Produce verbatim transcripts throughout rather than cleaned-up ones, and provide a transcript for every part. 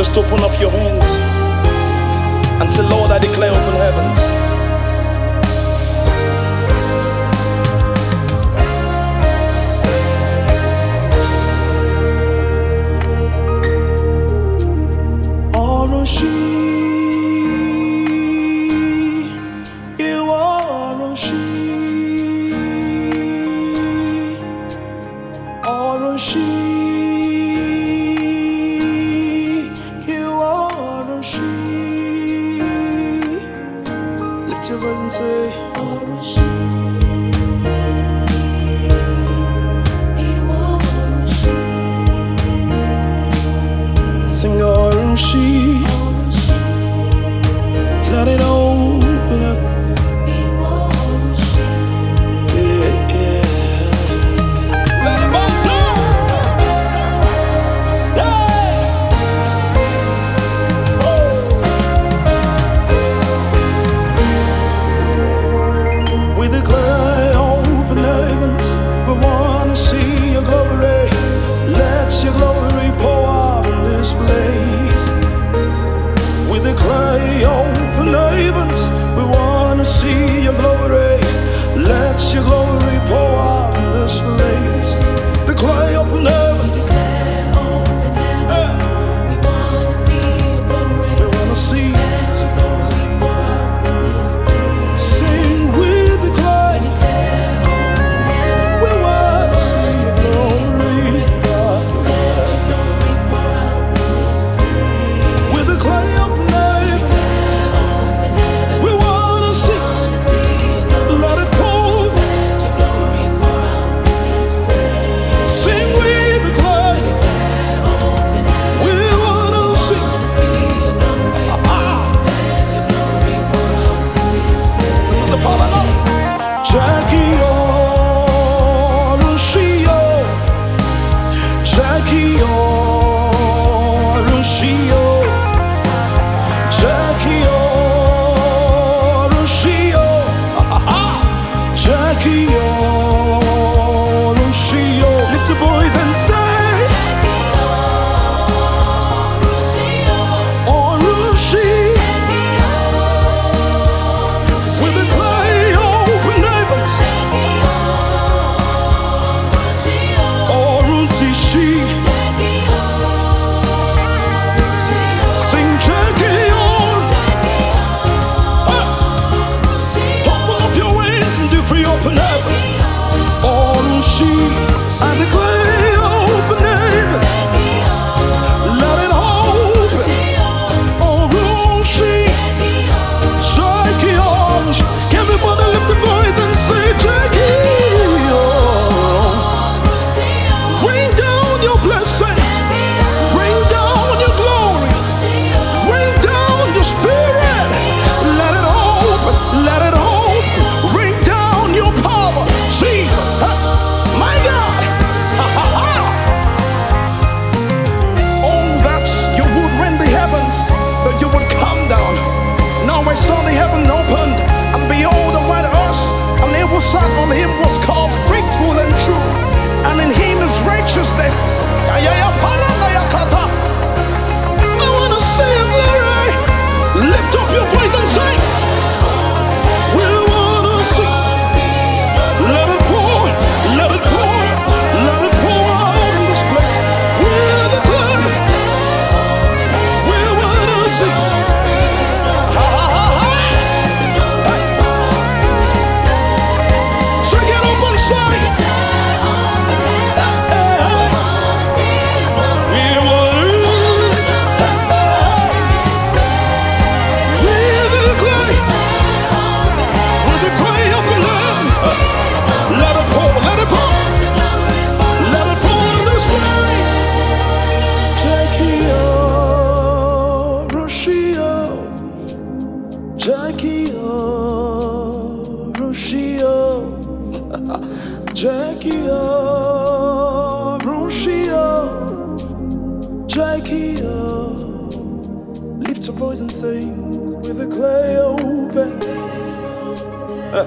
Just open up your hands and say, Lord, I declare open heavens. Lift your voice and say, sing Arushi. Let it open up. Yeah, yeah. Let it all flow. Yeah. We declare open heavens. We wanna see your glory. Let your glory pour out in this place. We declare open heavens. We wanna see your glory. Let your glory pour out in this place. Declare open heavens. We wanna see your glory. We wanna see. Let your glory pour out in this place. Sing, we declare. We wanna see your glory. God. Let your glory pour out in this place. We declare open heavens. We wanna see. Let it pour. Let your glory pour out in this place. Sing, we declare. We wanna see. This is the part I love. Jackie O, Lucio, Jackie O, Lucio, Jackie O, Lucio, Jackie O, Lucio. Lift your voice and say, oh, Lucy. With the clay open heavens, oh, Ruti she. Sing Jackie on. Open up your wings and do pre-open heavens. Oh, Lucy. And the clay open heavens. Let it open. Oh, Lucy. Jackie on. Everybody lift the voice and say Jackie on. Bring down your blessings. Bring down your glory. Bring down your spirit. Let it open. Let it open. Bring down your power. Jesus. Huh? My God. Oh, that you would rend the heavens, that you would come down. Now I saw the heaven opened, and behold, a white horse, and it was sat on him was called faithful and true, and in him is righteousness. I wanna see him, Larry. Lift up your voice and sing. We wanna see. Let it pour, let it pour, let it pour out in this place. We're the blood. We wanna see. Ha ha ha ha. Sing it up and sing. We wanna see. We're the clay. We're the clay up in heavens. Let it pour, let it pour. Let it pour in this place. Jackie O, Roshio, Jackie O, Roshio, Jackie O, Roshio, Jackie O. Lift your voice and sing with the clay open. Uh.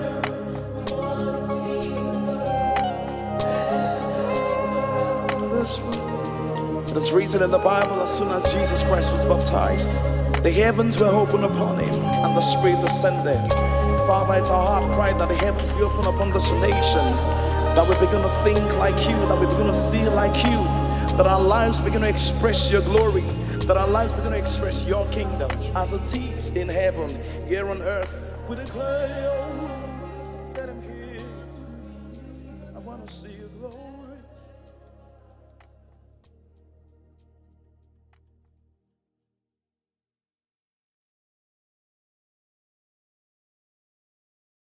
This one. It is written in the Bible, as soon as Jesus Christ was baptized, the heavens were opened upon him, and the Spirit descended. Father, it's our heart cry that the heavens be opened upon this nation, that we begin to think like you, that we begin to see like you, that our lives begin to express your glory, that our lives begin to express your kingdom as it is in heaven, here on earth. We declare your word, let him hear. I want to see your glory.